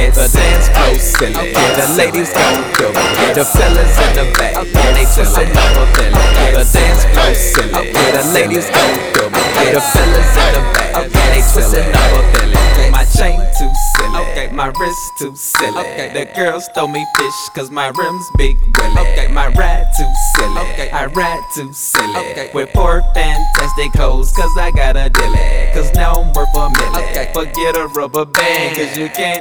get the dance floor silly. The ladies go double, the fellas in the back, they twistin' over Philly. The dance floor silly. The ladies go double, the fellas in the back, they twistin' over Philly. My chain too silly, my wrist too silly. The girls throw me fish cause my rims big willy. My ride too silly, I ride too silly. With 4 fantastic hoes cause I got a dilly. Cause now I'm worth a million. Forget a rubber band cause you can't